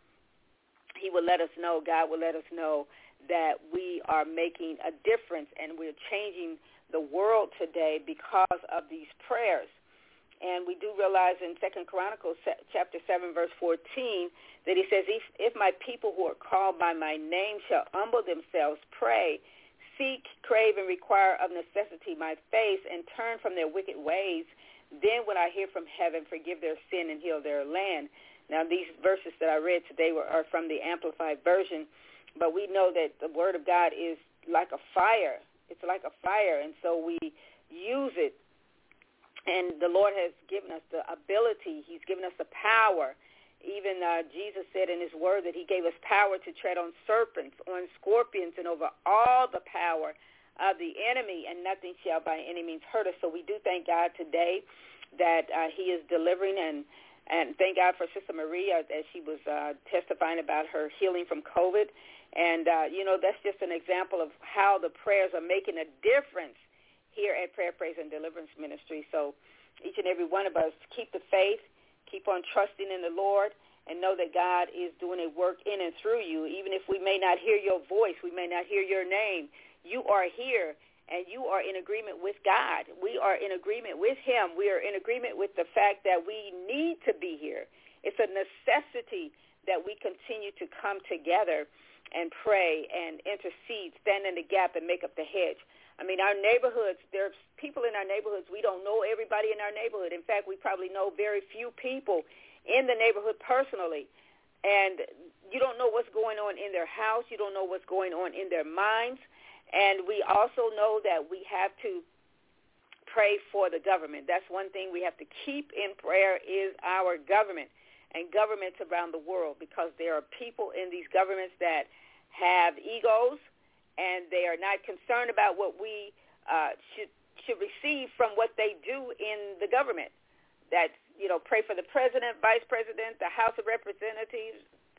He will let us know, God will let us know that we are making a difference and we're changing the world today because of these prayers. And we do realize in 2 Chronicles chapter 7, verse 14, that he says, if my people who are called by my name shall humble themselves, pray, seek, crave, and require of necessity my face, and turn from their wicked ways, then when I hear from heaven, forgive their sin and heal their land. Now, these verses that I read today are from the Amplified Version, but we know that the Word of God is like a fire. It's like a fire, and so we use it. And the Lord has given us the ability. He's given us the power. Even Jesus said in his word that he gave us power to tread on serpents, on scorpions, and over all the power of the enemy, and nothing shall by any means hurt us. So we do thank God today that he is delivering, and thank God for Sister Maria as she was testifying about her healing from COVID. And, that's just an example of how the prayers are making a difference here at Prayer, Praise, and Deliverance Ministry. So each and every one of us, keep the faith, keep on trusting in the Lord, and know that God is doing a work in and through you. Even if we may not hear your voice, we may not hear your name, you are here, and you are in agreement with God. We are in agreement with him. We are in agreement with the fact that we need to be here. It's a necessity that we continue to come together and pray and intercede, stand in the gap, and make up the hedge. I mean, our neighborhoods, there's people in our neighborhoods. We don't know everybody in our neighborhood. In fact, we probably know very few people in the neighborhood personally. And you don't know what's going on in their house. You don't know what's going on in their minds. And we also know that we have to pray for the government. That's one thing we have to keep in prayer is our government and governments around the world, because there are people in these governments that have egos, and they are not concerned about what we should receive from what they do in the government. That's, pray for the president, vice president, the House of Representatives,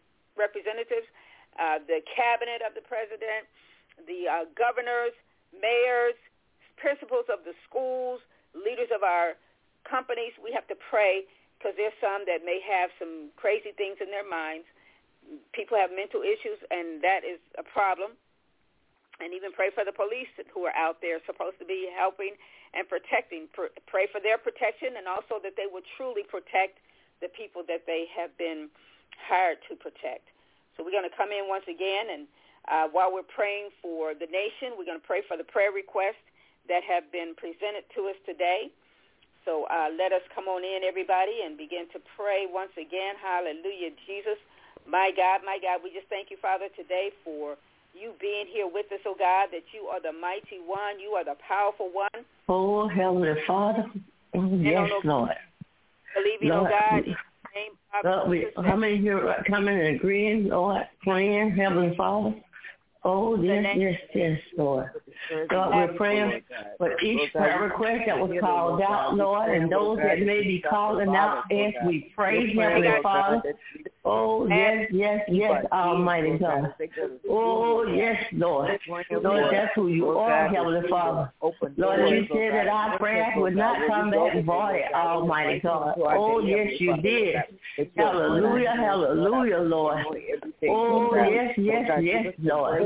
the cabinet of the president, the governors, mayors, principals of the schools, leaders of our companies. We have to pray, because there's some that may have some crazy things in their minds. People have mental issues, and that is a problem. And even pray for the police who are out there supposed to be helping and protecting. Pray for their protection, and also that they will truly protect the people that they have been hired to protect. So we're going to come in once again, and while we're praying for the nation, we're going to pray for the prayer requests that have been presented to us today. So let us come on in, everybody, and begin to pray once again. Hallelujah, Jesus. My God, we just thank you, Father, today for you being here with us, oh God, that you are the mighty one. You are the powerful one. Oh, Heavenly Father. Yes, Lord. Believing, Lord, oh God, in the name of Jesus. How many here are coming and agreeing, Lord, praying, Heavenly Father? Oh, yes, Lord. God, we're praying for each prayer request that was called out, Lord, and those that may be calling out as we pray, Heavenly Father. Oh, yes, Almighty God. Oh, yes, Lord. Lord, that's who you are, Heavenly Father. Lord, you said that our prayer would not come back void, Almighty God. Oh, yes, you did. Hallelujah, Lord. Oh, yes, Lord.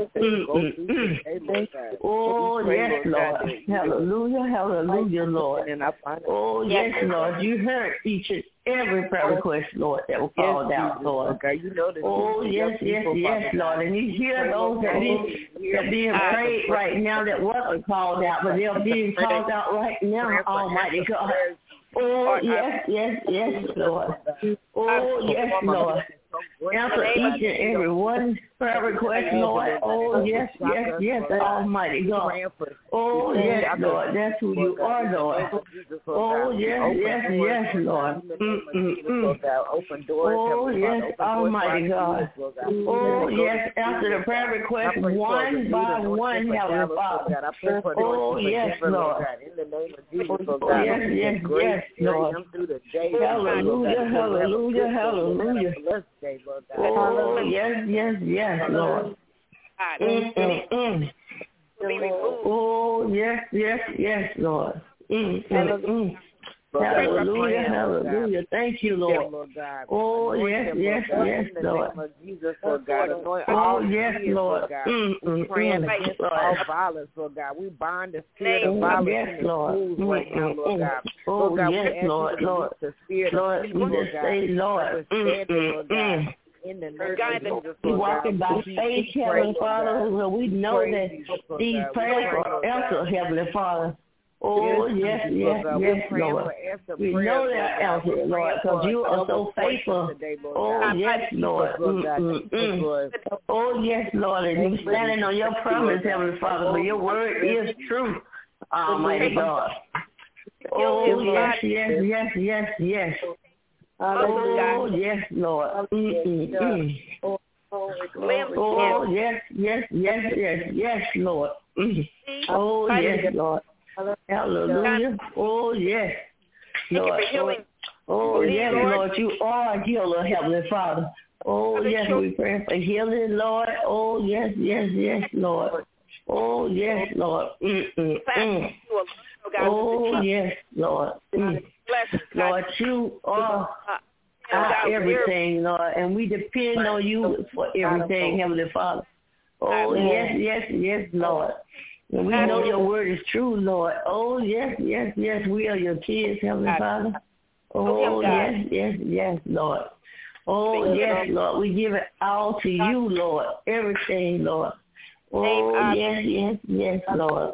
Oh, yes, Lord. Hallelujah, Lord. Oh, yes, Lord. You heard each and every prayer request, Lord, that was called out, Lord. Oh, yes, Lord. And you hear those that are being prayed right now that wasn't called out, but they're being called out right now, Almighty God. Oh, yes, Lord. Oh, yes, Lord. Answer each and every one prayer request, Lord. Oh, yes, Almighty God. Oh, yes, Lord. That's who you are, Lord. Oh, yes, Lord. Oh, yes, Almighty God. Oh, yes, answer the prayer request one by one, Heavenly Father. Oh, yes, Lord. Oh, yes, Lord. Hallelujah. Oh, yes, Lord. Oh, yes, Lord. Hallelujah, hallelujah. Thank you, Lord. Oh, yes, yes, yes, Lord. Oh, yes, Lord. Praying against all violence, Lord God. We bind the spirit of violence in the schools right now, Lord God. Oh, yes, Lord, Lord. Lord, we just say, Lord. In the name of Jesus, we walking by faith, Heavenly Father, where we know that these prayers are answered, Heavenly Father. Oh, yes, yes, yes, Lord. We know they're answered, Lord, because you are so faithful. Oh, yes, Lord. Oh, yes, Lord. And you're standing on your promise, Heavenly Father, for your word is true, Almighty God. Oh, yes, yes, yes, yes, yes. Oh, yes, Lord. Oh, yes, yes, yes, yes, yes, Lord. Oh, yes, Lord. Hallelujah. Oh, yes, Lord. Oh, yes, Lord. You are a healer, Heavenly Father. Oh, yes, we pray for healing, Lord. Oh, yes, yes, yes, Lord. Oh, yes, Lord. Oh, yes, Lord. Lord, you are our everything, Lord, and we depend on you for everything, Heavenly Father. Oh, yes, yes, yes, Lord. And we know your word is true, Lord. Oh, yes, yes, yes, we are your kids, Heavenly Father. Oh, yes, yes, yes, Lord. Oh, yes, Lord, we give it all to you, Lord, everything, Lord. Oh, yes, yes, yes, Lord.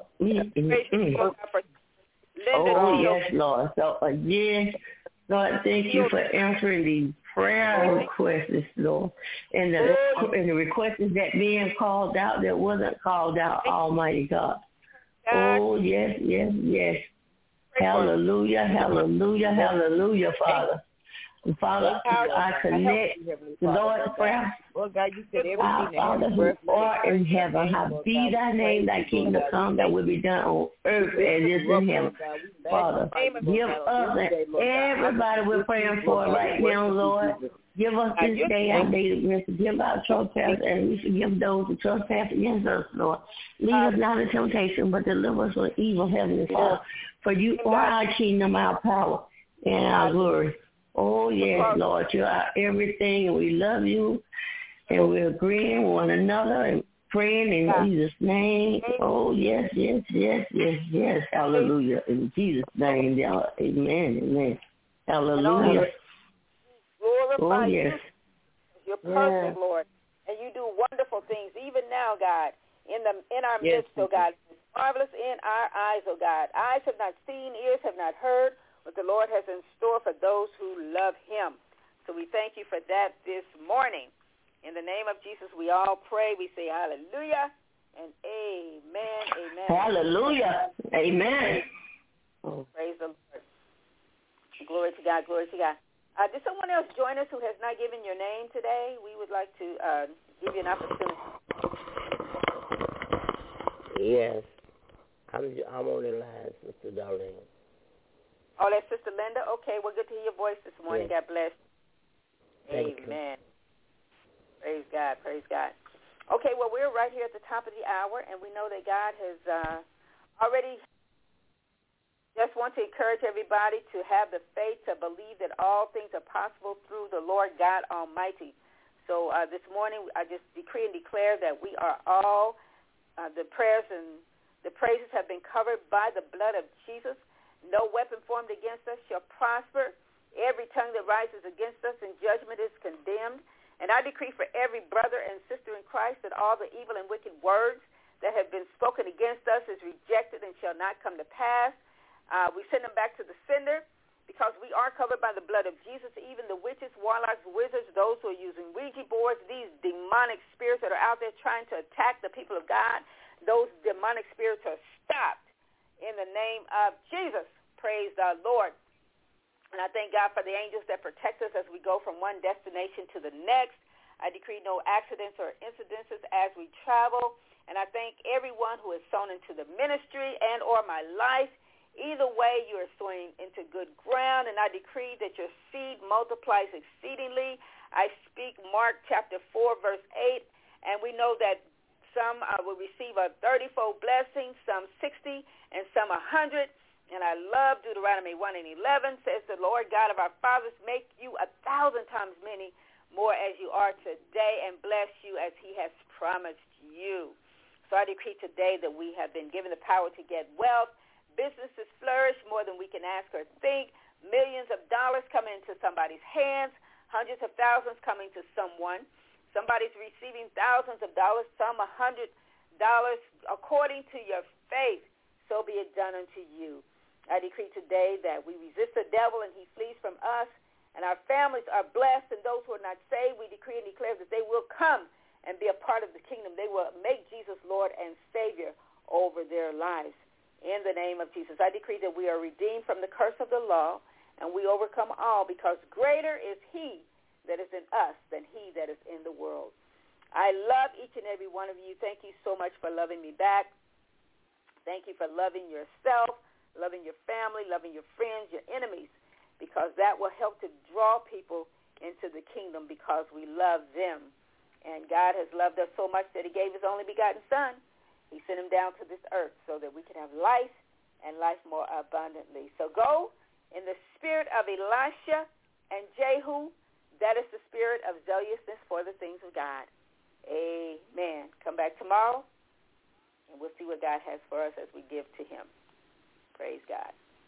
Oh, yes, Lord. So, again, Lord, thank you for answering these prayer requests, Lord. And the requests that being called out that wasn't called out, Almighty God. Oh, yes, yes, yes. Hallelujah, hallelujah, hallelujah, Father. And Father, I connect the Lord's prayer. Our Father who art in heaven, hallowed be thy name, thy kingdom come, that will be done on earth as it is in heaven. Father, give us and everybody we're praying for right now, Lord. Give us this day our daily bread. Forgive our trespasses, and we forgive those who trespass against us, Lord. Lead us not into temptation, but deliver us from evil, Heavenly Father. For you are our kingdom, our power, and our glory. Oh, yes, Lord, you are everything, and we love you, and we're agreeing with one another and praying in Jesus' name. Oh, yes, yes, yes, yes, yes, hallelujah. In Jesus' name, amen, amen. Hallelujah. Glorify you. You're perfect, Lord, and you do wonderful things, even now, God, in our midst, oh God. It's marvelous in our eyes, oh God. Eyes have not seen, ears have not heard what the Lord has in store for those who love him. So we thank you for that this morning. In the name of Jesus, we all pray. We say hallelujah and amen, amen. Hallelujah. Amen. Praise the Lord. Glory to God, glory to God. Did someone else join us who has not given your name today? We would like to give you an opportunity. Yes. I'm on the line, Sister Darlene. Oh, that's Sister Linda? Okay, well, good to hear your voice this morning. Yes. God bless. Thank Amen. You. Praise God, praise God. Okay, well, we're right here at the top of the hour, and we know that God has already just want to encourage everybody to have the faith to believe that all things are possible through the Lord God Almighty. So this morning, I just decree and declare that we are all, the prayers and the praises have been covered by the blood of Jesus. No weapon formed against us shall prosper. Every tongue that rises against us in judgment is condemned. And I decree for every brother and sister in Christ that all the evil and wicked words that have been spoken against us is rejected and shall not come to pass. We send them back to the sender because we are covered by the blood of Jesus. Even the witches, warlocks, wizards, those who are using Ouija boards, these demonic spirits that are out there trying to attack the people of God, those demonic spirits are stopped in the name of Jesus. Praise the Lord. And I thank God for the angels that protect us as we go from one destination to the next. I decree no accidents or incidences as we travel. And I thank everyone who has sown into the ministry and or my life. Either way, you are sowing into good ground. And I decree that your seed multiplies exceedingly. I speak Mark chapter 4, verse 8. And we know that some will receive a 30-fold blessing, some 60, and some 100. And I love Deuteronomy 1:11 says, the Lord God of our fathers make you 1,000 times many more as you are today and bless you as he has promised you. So I decree today that we have been given the power to get wealth. Businesses flourish more than we can ask or think. Millions of dollars coming into somebody's hands. Hundreds of thousands coming to someone. Somebody's receiving thousands of dollars, some $100 according to your faith. So be it done unto you. I decree today that we resist the devil and he flees from us, and our families are blessed, and those who are not saved, we decree and declare that they will come and be a part of the kingdom. They will make Jesus Lord and Savior over their lives. In the name of Jesus, I decree that we are redeemed from the curse of the law, and we overcome all, because greater is he that is in us than he that is in the world. I love each and every one of you. Thank you so much for loving me back. Thank you for loving yourself, loving your family, loving your friends, your enemies, because that will help to draw people into the kingdom because we love them. And God has loved us so much that he gave his only begotten son. He sent him down to this earth so that we can have life and life more abundantly. So go in the spirit of Elisha and Jehu. That is the spirit of zealousness for the things of God. Amen. Come back tomorrow, and we'll see what God has for us as we give to him. Praise God.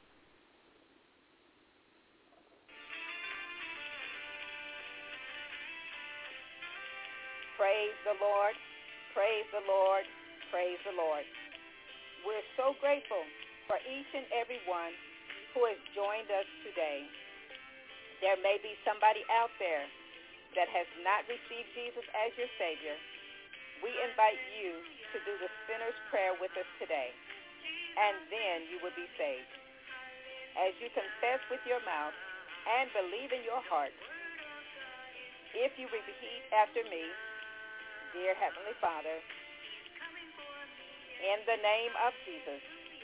Praise the Lord. Praise the Lord. Praise the Lord. We're so grateful for each and every one who has joined us today. There may be somebody out there that has not received Jesus as your Savior. We invite you to do the sinner's prayer with us today, and then you will be saved. As you confess with your mouth and believe in your heart, if you repeat after me, dear Heavenly Father, in the name of Jesus,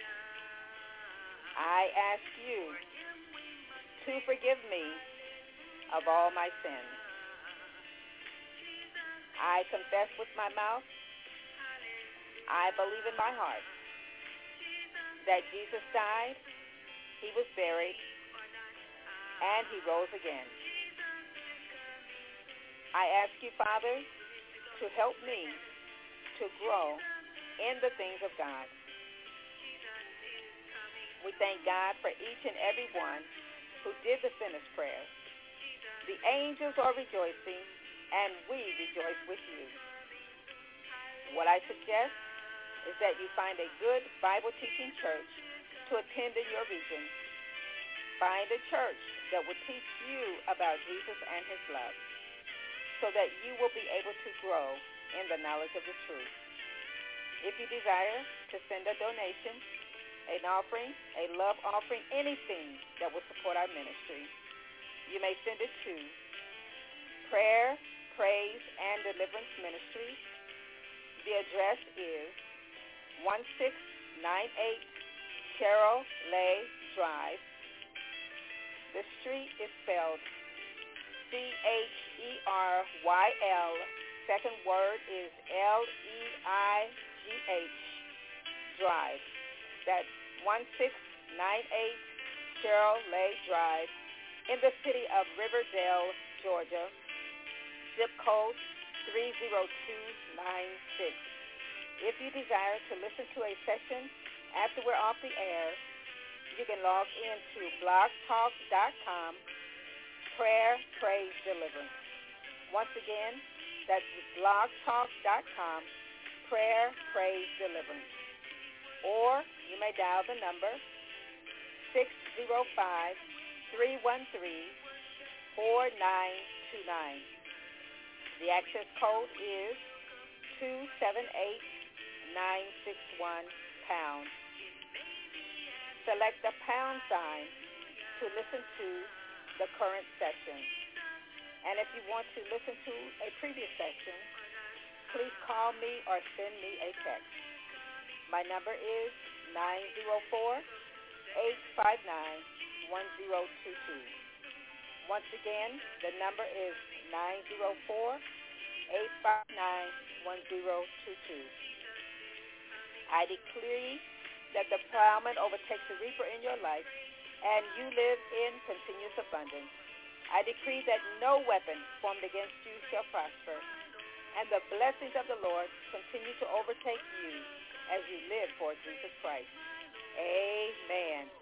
I ask you to forgive me of all my sins. I confess with my mouth, I believe in my heart that Jesus died, he was buried, and he rose again. I ask you, Father, to help me to grow in the things of God. We thank God for each and every one who did the sinner's prayer. The angels are rejoicing, and we rejoice with you. What I suggest is that you find a good Bible-teaching church to attend in your region. Find a church that will teach you about Jesus and his love, so that you will be able to grow in the knowledge of the truth. If you desire to send a donation, an offering, a love offering, anything that will support our ministry, you may send it to Prayer, Praise, and Deliverance Ministry. The address is 1698 Cheryl Lay Drive. The street is spelled Cheryl. Second word is Leigh Drive. That's 1698 Cheryl Lay Drive in the city of Riverdale, Georgia. Zip code 30296. If you desire to listen to a session after we're off the air, you can log into blogtalk.com, Prayer, Praise, Deliverance. Once again, that's blogtalk.com, Prayer, Praise, Deliverance. Or you may dial the number 605-313-4929. The access code is 278961#. Select the pound sign to listen to the current session. And if you want to listen to a previous session, please call me or send me a text. My number is 904-859-1022. Once again, the number is 904-859-1022. I decree that the plowman overtakes the reaper in your life, and you live in continuous abundance. I decree that no weapon formed against you shall prosper, and the blessings of the Lord continue to overtake you as you live for Jesus Christ. Amen.